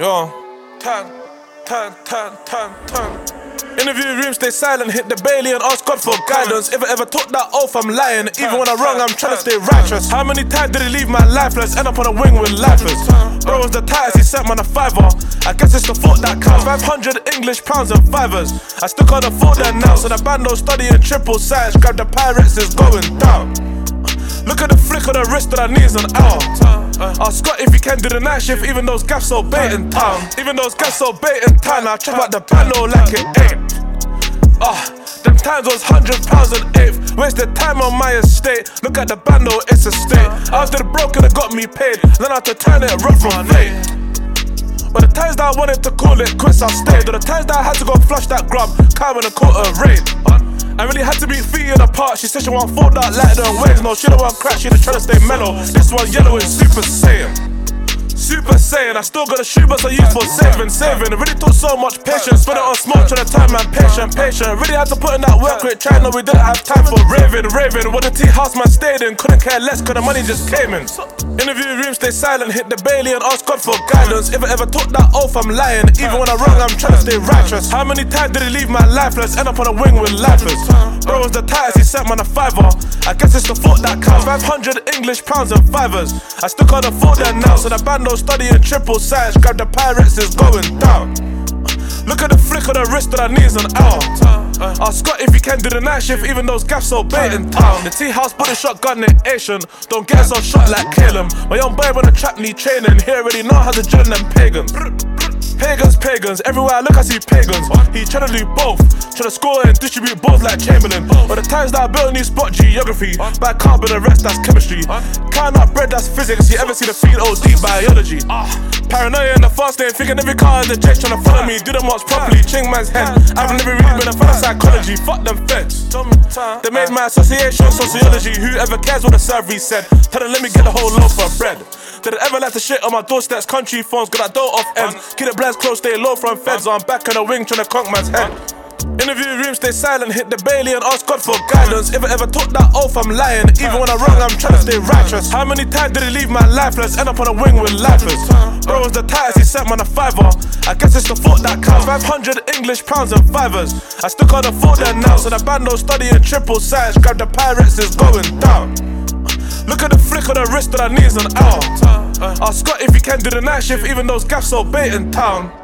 Yo, turn. Interview room, stay silent, hit the Bailey and ask God for guidance. If I ever took that oath, I'm lying. Even when I'm wrong, I'm trying to stay righteous. How many times did he leave my lifeless? End up on a wing with lifers. Bro was the tightest, he sent man a fiver. I guess it's the thought that counts. 500 English pounds and fivers. I still can't afford that now, so the band don't study in triple science. Grab the pirates, it's going down. Look at the flick of the wrist that I need is an hour. Ask Scott if he can do the night shift, even those gaps so bait in town. Even those gaps so bait in town, I chop out the bando like it ain't. Them times was £100 an eighth. Wasted time on my estate. Look at the bando, it's a state. After the broken, it got me paid. Then I had to turn it rough from fate. But the times that I wanted to call it quits, I stayed. Or the times that I had to go flush that grub, calm when I caught a raid. I really had to be feet in apart. She said she want fold out lighter and waves. No, she don't want crack, she just tryna stay mellow. This one yellow is Super Saiyan. Super Saiyan, I still got a shoe but I use for saving. It really took so much patience. Spent it on smoke, tryna time man, patient. Really had to put in that work rate, trying we didn't have time for raving. What the tea house man stayed in, couldn't care less cause the money just came in. Interview room, stay silent, hit the Bailey and ask God for guidance. If I ever took that oath, I'm lying. Even when I'm wrong, I'm trying to stay righteous. How many times did he leave my lifeless? End up on a wing with lifers. Bro was the tightest, he sent man a fiver. I guess it's the thought that counts. 500 English pounds and fivers. I still can't afford that now, so the band don't study in triple science. Grab the pirates, it's going down. Look at the flick of the wrist that I need is an hour. Ask Scott if he can do the night shift, even those gaps so bait in town. The tea house body shotgun in Asian. Don't get us on shot like Caleb. My young boy when the trap need training. He already know how to join them pagans. Pagans, everywhere I look I see pagans. He tryna do both, tryna score and distribute both like Chamberlain. But the times that I built a new spot, geography. By carbon, the rest that's chemistry. Count up bread, that's physics. You ever see the field OD biology? Paranoia in the fast lane, thinking every car in the jet tryna follow me. Do them marks properly, ching man's head. I've never really been a fan of psychology. Fuck them feds. They made my association sociology. Whoever cares what the survey said? Tell them let me get the whole loaf of bread. Did I ever like to shit on my doorsteps? Country phones, got that door off ends. Keep the blinds close, stay low from feds. I'm back on the wing tryna conk man's head. Interview room, stay silent, hit the Bailey and ask God for guidance. If I ever took that oath, I'm lying. Even when I'm wrong, I'm trying to stay righteous. How many times did he leave my lifeless? End up on a wing with lifers. Bro was the tightest, he sent man a fiver. I guess it's the thought that counts. 500 English pounds and fivers. I still can't afford that now, so the band don't study in triple science. Grab the pirates, it's going down. Look at the flick of the wrist that I need is an hour. Ask Scott if he can do the night shift, even those gaps so bait in town.